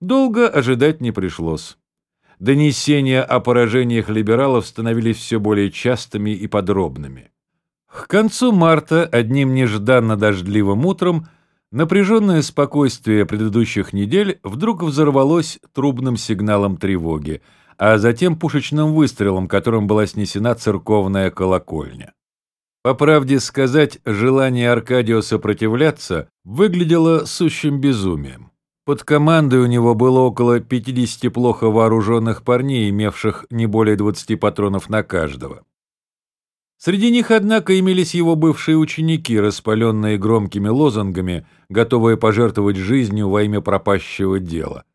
Долго ожидать не пришлось. Донесения о поражениях либералов становились все более частыми и подробными. К концу марта, одним нежданно дождливым утром, напряженное спокойствие предыдущих недель вдруг взорвалось трубным сигналом тревоги, а затем пушечным выстрелом, которым была снесена церковная колокольня. По правде сказать, желание Аркадио сопротивляться выглядело сущим безумием. Под командой у него было около 50 плохо вооруженных парней, имевших не более 20 патронов на каждого. Среди них, однако, имелись его бывшие ученики, распаленные громкими лозунгами, готовые пожертвовать жизнью во имя пропащего дела.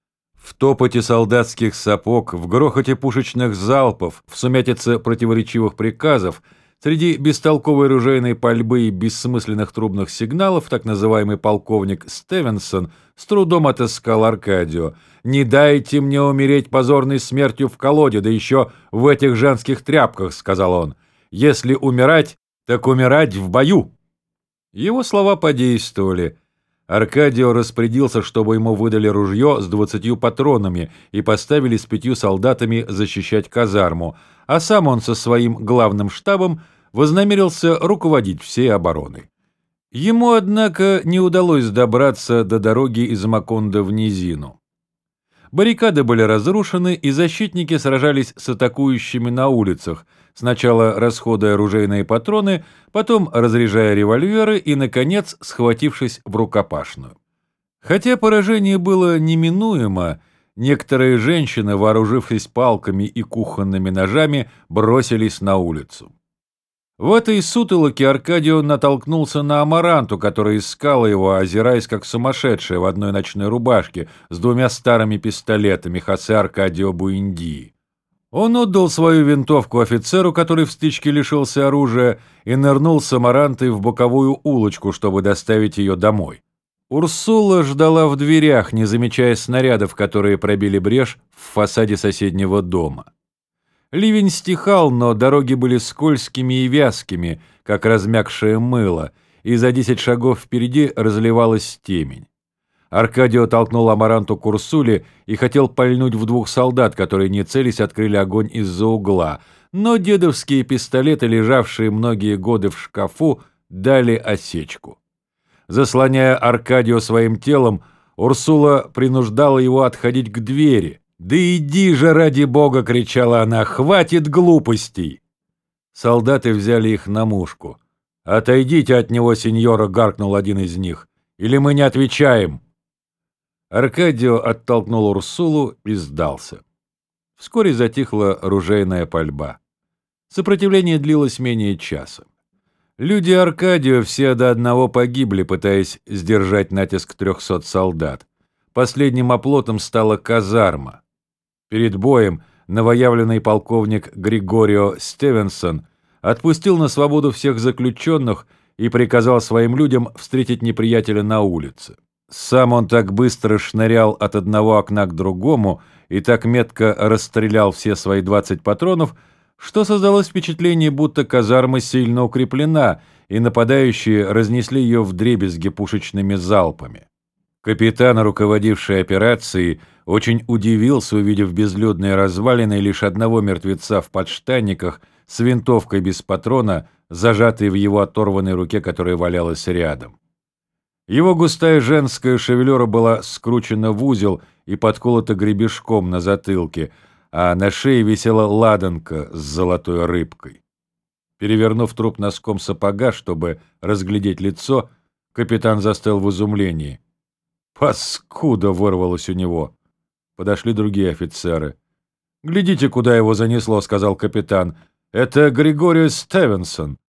В топоте солдатских сапог, в грохоте пушечных залпов, в сумятице противоречивых приказов, среди бестолковой ружейной пальбы и бессмысленных трубных сигналов так называемый полковник Стивенсон с трудом отыскал Аркадио. «Не дайте мне умереть позорной смертью в колоде, да еще в этих женских тряпках», — сказал он. «Если умирать, так умирать в бою». Его слова подействовали. Аркадио распорядился, чтобы ему выдали ружье с 20 патронами и поставили с 5 солдатами защищать казарму, а сам он со своим главным штабом вознамерился руководить всей обороной. Ему, однако, не удалось добраться до дороги из Макондо в низину. Баррикады были разрушены, и защитники сражались с атакующими на улицах, сначала расходуя оружейные патроны, потом разряжая револьверы и, наконец, схватившись в рукопашную. Хотя поражение было неминуемо, некоторые женщины, вооружившись палками и кухонными ножами, бросились на улицу. В этой сутолоке Аркадио натолкнулся на Амаранту, которая искала его, озираясь как сумасшедшая в одной ночной рубашке с 2 старыми пистолетами Хосе Аркадио Буэндии. Он отдал свою винтовку офицеру, который в стычке лишился оружия, и нырнул с Амарантой в боковую улочку, чтобы доставить ее домой. Урсула ждала в дверях, не замечая снарядов, которые пробили брешь в фасаде соседнего дома. Ливень стихал, но дороги были скользкими и вязкими, как размякшее мыло, и за 10 шагов впереди разливалась темень. Аркадио толкнул Амаранту к Урсуле и хотел пальнуть в 2 солдат, которые, не целясь, открыли огонь из-за угла, но дедовские пистолеты, лежавшие многие годы в шкафу, дали осечку. Заслоняя Аркадио своим телом, Урсула принуждала его отходить к двери. «Да иди же, ради бога!» — кричала она. «Хватит глупостей!» Солдаты взяли их на мушку. «Отойдите от него, сеньора!» — гаркнул один из них. «Или мы не отвечаем!» Аркадио оттолкнул Урсулу и сдался. Вскоре затихла ружейная пальба. Сопротивление длилось менее часа. Люди Аркадио все до одного погибли, пытаясь сдержать натиск 300 солдат. Последним оплотом стала казарма. Перед боем новоявленный полковник Григорио Стивенсон отпустил на свободу всех заключенных и приказал своим людям встретить неприятеля на улице. Сам он так быстро шнырял от одного окна к другому и так метко расстрелял все свои 20 патронов, что создалось впечатление, будто казарма сильно укреплена, и нападающие разнесли ее вдребезги пушечными залпами. Капитан, руководивший операцией, очень удивился, увидев безлюдные развалины лишь одного мертвеца в подштанниках с винтовкой без патрона, зажатой в его оторванной руке, которая валялась рядом. Его густая женская шевелюра была скручена в узел и подколота гребешком на затылке, а на шее висела ладанка с золотой рыбкой. Перевернув труп носком сапога, чтобы разглядеть лицо, капитан застыл в изумлении. «Паскуда!» — вырвалось у него. Подошли другие офицеры. «Глядите, куда его занесло», — сказал капитан. «Это Григорио Стивенсон».